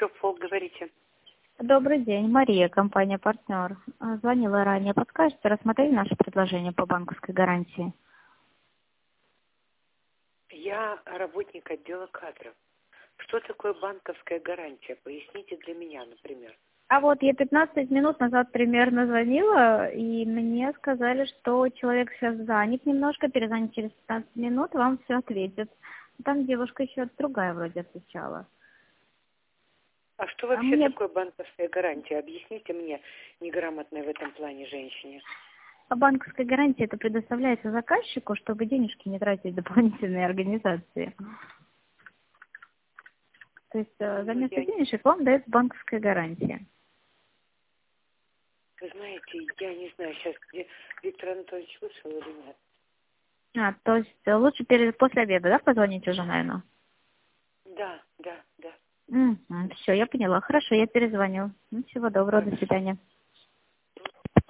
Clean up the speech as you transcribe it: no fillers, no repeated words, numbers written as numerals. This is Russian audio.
Шеффол, говорите. Добрый день, Мария, компания «Партнер». Звонила ранее. Подскажете, рассмотрели наше предложение по банковской гарантии? Я работник отдела кадров. Что такое банковская гарантия? Поясните для меня, например. А вот я 15 минут назад примерно звонила, и мне сказали, что человек сейчас занят немножко, перезвонит через 15 минут, вам все ответит. Там девушка еще другая вроде отвечала. А что А вообще мне такое банковская гарантия? Объясните мне, неграмотной в этом плане женщине. банковская гарантия это предоставляется заказчику, чтобы денежки не тратить в дополнительные организации. То есть за Ну, место денежек вам дается банковская гарантия. вы знаете, я не знаю, сейчас Виктор Анатольевич вышел или нет. То есть лучше после обеда, да, позвонить уже, наверное? Да, да, да. Все, я поняла. Хорошо, я перезвоню. Всего доброго, до Хорошо. свидания.